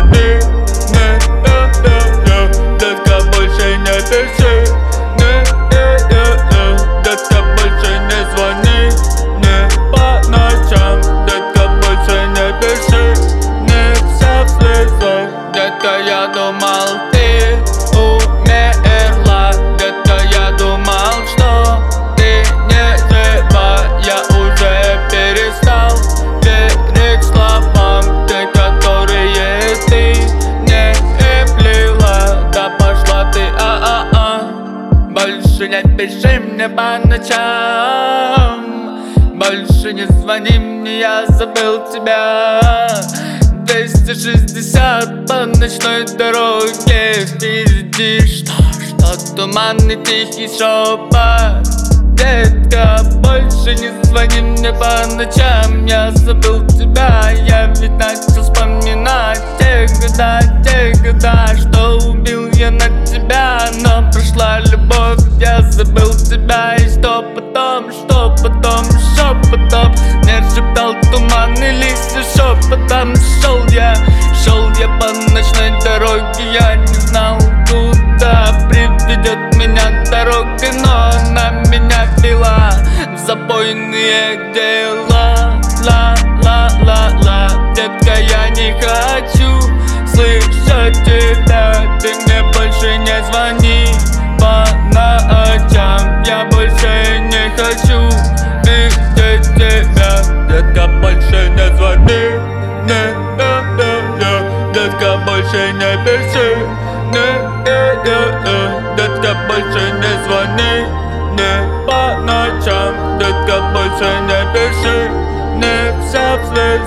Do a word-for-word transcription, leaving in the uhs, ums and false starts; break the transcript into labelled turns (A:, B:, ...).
A: звони, не, э, э, э, детка, больше не пиши, не, э, э, э, детка, больше не звони, не по ночам, детка, больше не пиши, не вся в слезах. Детка, я думал, ты умерла, детка, я думал, что ты не жива. Я уже перестал верить словам, те, которые ты не плела. Да пошла ты, а-а-а. Больше не пиши мне по ночам, больше не звони мне, я забыл тебя. Двести шестьдесят по ночной дороге впереди, что, что туманный тихий шепот. Детка, больше не звони мне по ночам, я забыл тебя. Я ведь начал вспоминать те года, те года, что убил я на тебя. Но прошла любовь, я забыл тебя. И что потом, что потом, что потом? Мне шептал туманный листья шепотом. Шел я, шел я по ночной дороге, я не знал, куда приведет меня дорога, но она меня вела в забойные дела. Ла-ла-ла-ла, детка, я не хочу слышать тебя. Ты мне больше не звони по ночам, я больше не хочу видеть тебя. Детка, больше не звони, не, э, э, э, детка, больше не пиши, не, э, э, э, детка, больше не звони, не по ночам, детка, больше не пиши, не вся в слезах.